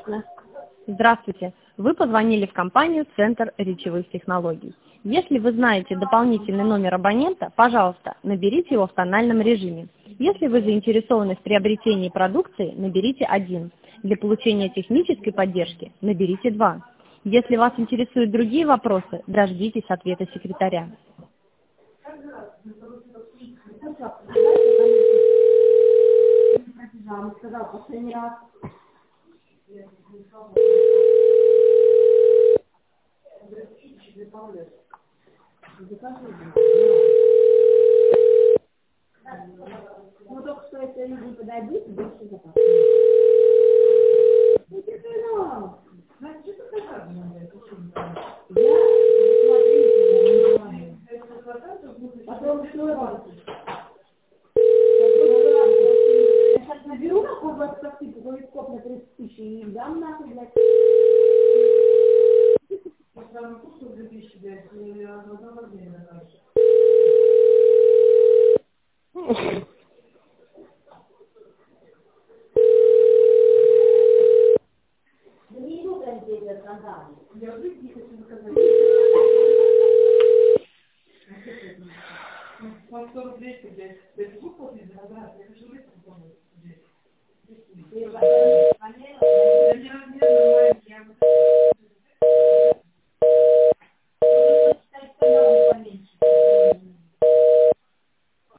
Да. Здравствуйте. Вы позвонили в компанию «Центр речевых технологий». Если вы знаете дополнительный номер абонента, пожалуйста, наберите его в тональном режиме. Если вы заинтересованы в приобретении продукции, наберите 1. Для получения технической поддержки наберите 2. Если вас интересуют другие вопросы, дождитесь ответа секретаря. Сказал последний раз. Ну только что если люди подойдут, больше запас. Ну ты хрена! Значит, что ты как? Потом что раз. Я сейчас наберу нахуй 20 такси, половиков на 30 тысяч и не дам нахуй, блядь. Я сразу кушаю 2000, блядь, и одно время дальше. Да не иду прям здесь от скандала. Я уже не хочу заказать. Он 40 200, блядь. Ты звук после заказать, я хочу рыбку помыть здесь.